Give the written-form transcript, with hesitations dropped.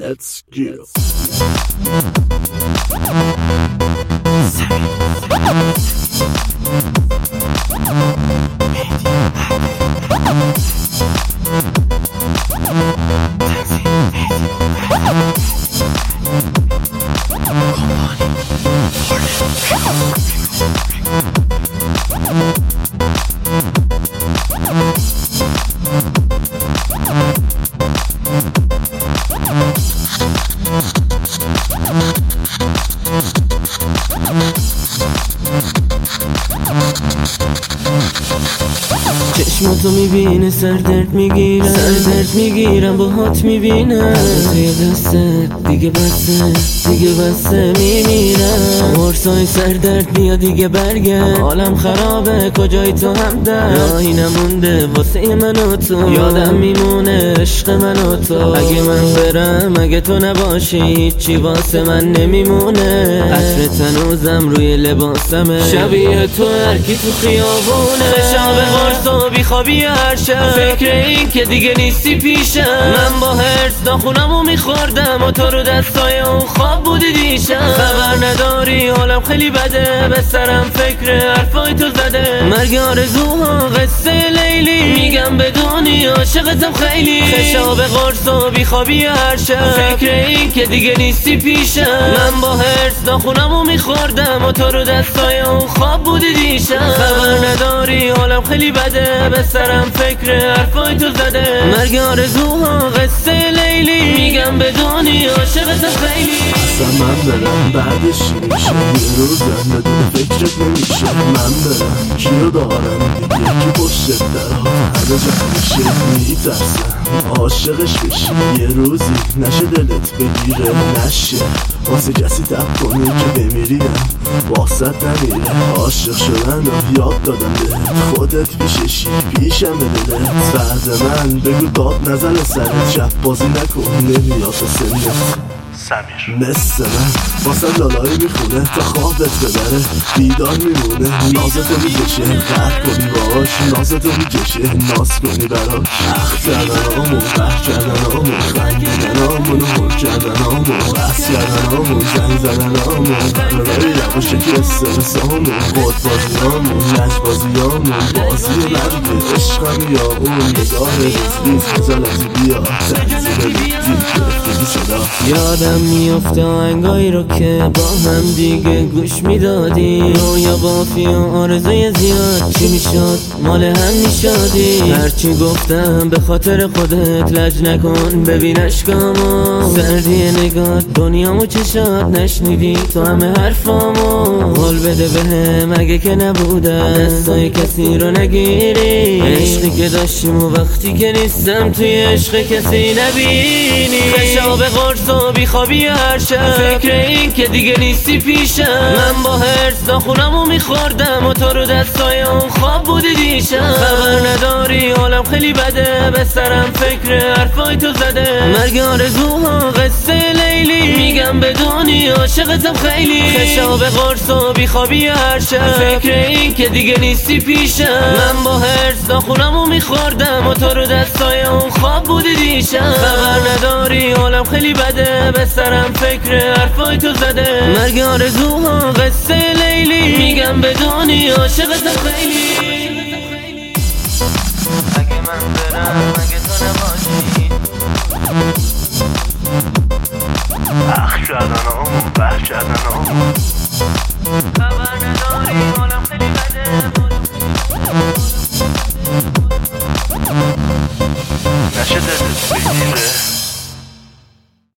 Let's go. چشماتو میبینه سردرد میگیرم با هات میبینم توی دستت دیگه بسته میمیرم قرصای سردرد بیا دیگه برگرد حالم خرابه کجایی تو همدرد راهی نمونده واسه من و تو یادم میمونه عشق من و تو اگه من برم اگه تو نباشی هیچی واسه من نمیمونه عطر تنوزم روی لباسمه شبیه تو هرکی تو خیابونه شب قرص و بیخوابی هر شب فکر این که دیگه نیستی پیشم من با هرس ناخونمو میخوردم و تو رو دستای اون خواب بودی دیشب خبر نداری حالم خیلی بده به سرم فکر حرفای تو زده مرگ آرزوها قصه لیلی میگم بدونی عاشقتم خیلی خشاب قرص و بیخوابی هر شب فکر این که دیگه نیستی پیشم من با هرس ناخونمو میخوردم و تو رو دستای اون خواب بودی دیشب خبر نداری حالم خیلی بده به سرم فکر حرفای تو زده مرگ آرزوها قصه لیلی میگم بدونی عاشقتم خیلی اصلا من برم بعدش میشه یه روزم بدون فکرت نمیشه من برم کیو دارم دیگه کی پشت درها همه جا میشه میترسم عاشقش بشی یه روزی نشه دلت بگیره نشه واسه کسی تب کنی که بمیریم واسط نمیره عاشق شدن رو یاد دادم بهت خودت پیششی پیشم به دلت بعد من بگو داد نزن سرت شب بازی نکن نمیاد سنت سمیر مثل من واسه لالایی میخونه تا خوابت ببره بیدار میمونه نازتو میکشه قهر کنی باش نازتو میکشه ناز کنی براش اخ کردن آمون قهر کردن آمون خندیدن آمون هر کردن آمون بحث کردن آمون زنگ زدن آمون برای لبو شکست رسامون خود بازی آمون لج بازی آمون بازی مرگه عشقم یا اون نگاه ریز خجالتی بیا تنزیل ریدی گرفتگی صدا یادم میفته آهنگایی رو که با هم دیگه گوش میدادی رویا بافی و آرزوی زیاد چی میشد مال هم میشادی هرچی گفتم به خاطر خودت لج نکن ببین اشکامو سردی نگات دنیامو چشات نشنیدی تو همه حرفامو قول بده بهم اگه که نبودم دستای کسی رو نگیری عشقی که داشتیم و وقتی که نیستم توی عشق کسی نبینی خشاب قرص و بیخوابی هر شب فکر این که دیگه نیستی پیشم من با هرس ناخونمو میخوردم و تو رو دستای اون خواب بودی دیشب خبر نداری حالم خیلی بده به سرم فکر حرفای تو زده مرگ آرزوها قصه لیلی میگم بدونی عاشقتم خیلی خشاب قرص و بیخوابی هر شب فکر این که دیگه نیستی پیشم من با هرس ناخونمو میخوردم و تو رو دستای اون خواب بودی دیشب خبر نداری حالم خیلی بده به سرم فکر حرفای تو زده مرگ آرزوها قصه لیلی میگم بدونی عاشقتم خیلی اگه من برم اگه تو نباشی اخ کردن آمون بحر کردن آمون خبر نداری حالم خیلی بده نشه دلت